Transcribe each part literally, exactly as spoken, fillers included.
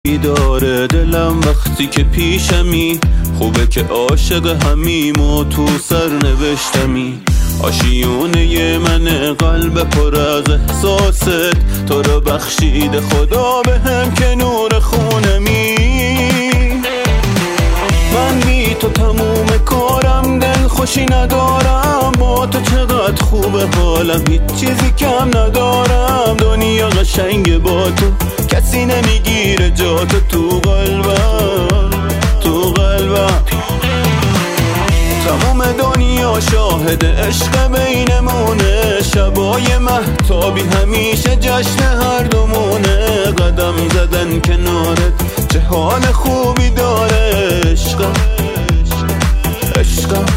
بیداره دلم وقتی که پیشمی، خوبه که عاشق همیم و تو سر نوشتمی. آشیونه من قلب پر از احساست، تو رو بخشیده خدا به هم که نور خونمی. من بی تو تموم کارم، دل خوشی ندارم، با تو چقدر خوبه حالم، هیچ چیزی کم ندارم. دنیا قشنگه با تو، کسی نمیگیره جاتو تو قلبم، تو قلبم. تمام دنیا شاهد عشق بینمونه، شبای مهتابی همیشه جشن هر دومونه. قدم زدن کنارت چه حال خوبی داره، عشقم عشقم.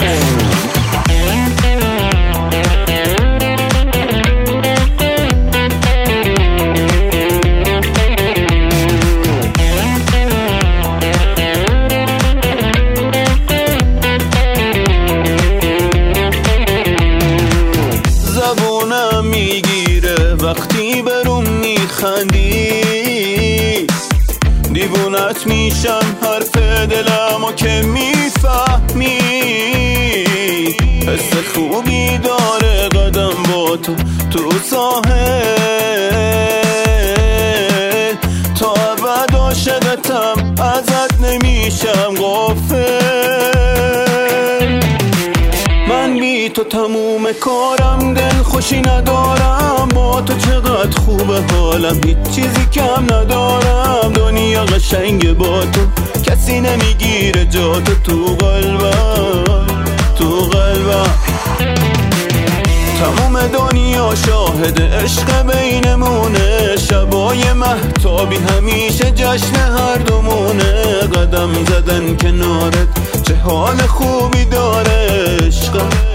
زبونم میگیره وقتی برون میخندی، دیوونت میشم حرف دلمو که میفهمی. حس خوبی داره قدم با تو تو ساحل، تا ابد عاشقتم ازت نمیشم غافل. من بی تو تموم کارم، دل خوشی ندارم، با تو چقدر خوبه حالم، هیچ چیزی کم ندارم. دنیا قشنگه با تو، کسی نمیگیره جاتو تو قلبم، تو قلبم. تمام دنیا شاهد عشق بینمونه، شبای مهتابی همیشه جشن هر دومونه. قدم زدن کنارت چه حال خوبی داره، عشقم